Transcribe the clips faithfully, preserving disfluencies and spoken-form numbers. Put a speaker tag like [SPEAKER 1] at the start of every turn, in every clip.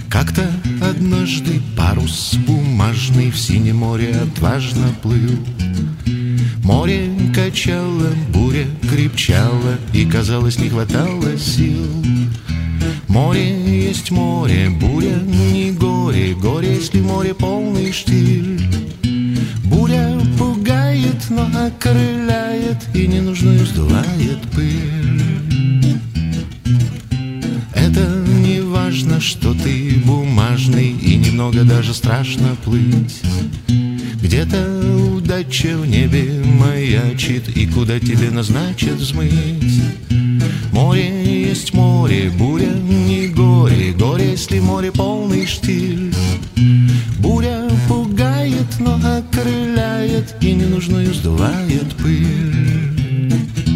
[SPEAKER 1] Как-то однажды парус бумажный в синем море отважно плыл. Море качало, буря крепчала, и, казалось, не хватало сил. Море есть море, буря не горе, горе, если море полный штиль. Буря пугает, но окрыляет, и ненужную сдувает пыль. Это не важно, что ты бумажный, и немного даже страшно плыть. Где-то удача в небе маячит, и куда тебе назначат взмыть. Море есть море, буря не горе, горе, если море полный штиль. Буря пугает, но окрыляет, и ненужную сдувает пыль.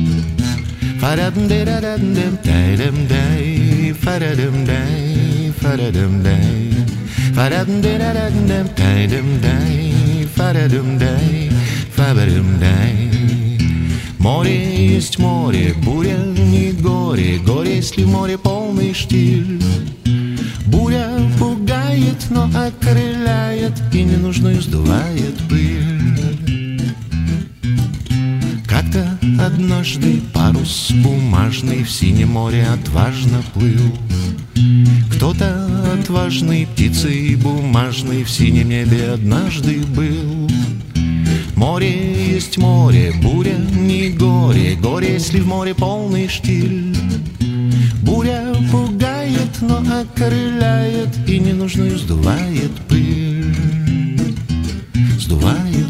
[SPEAKER 1] Фарадам-дай-дай-дай, фарадам-дай, фарадам-дай, фарадам-дай-дай-дай, фарадам-дай, фарадам-дай. Море есть море, буря не горе, горе, если море полный штиль. Буря пугает, но окрыляет, и ненужную сдувает пыль. Как-то однажды парус бумажный в синем море отважно плыл. Кто-то отважный птицей бумажной в синем небе однажды был. Море есть море, буря не горе, горе, если в море полный штиль. Буря пугает, но окрыляет, и ненужную сдувает пыль. Сдувает